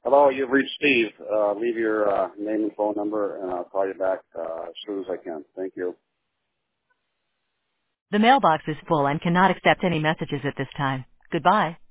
Hello, you've reached Steve. Leave your name and phone number, and I'll call you back as soon as I can. Thank you. The mailbox is full and cannot accept any messages at this time. Goodbye.